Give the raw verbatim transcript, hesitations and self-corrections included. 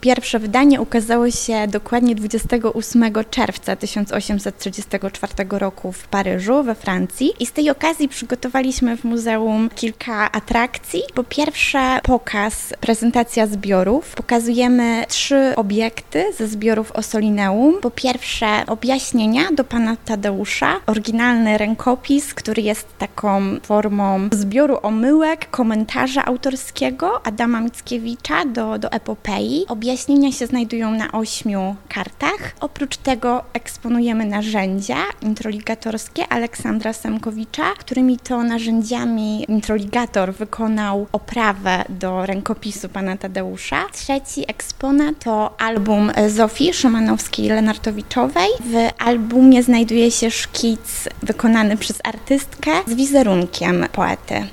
Pierwsze wydanie ukazało się dokładnie dwudziestego ósmego czerwca tysiąc osiemset trzydziestego czwartego roku w Paryżu, we Francji. I z tej okazji przygotowaliśmy w muzeum kilka atrakcji. Po pierwsze pokaz, prezentacja zbiorów. Pokazujemy trzy obiekty ze zbiorów Ossolineum. Po pierwsze objaśnienia do pana Tadeusza, oryginalny rękopis, który jest taką formą zbioru omyłek, komentarza autorskiego Adama Mickiewicza do, do epopei. Objaśnienia się znajdują na ośmiu kartach. Oprócz tego eksponujemy narzędzia introligatorskie Aleksandra Semkowicza, którymi to narzędziami introligator wykonał oprawę do rękopisu pana Tadeusza. Trzeci eksponat to album Zofii Szymanowskiej-Lenartowiczowej. W albumie znajduje się szkic wykonany przez artystkę z wizerunkiem poety.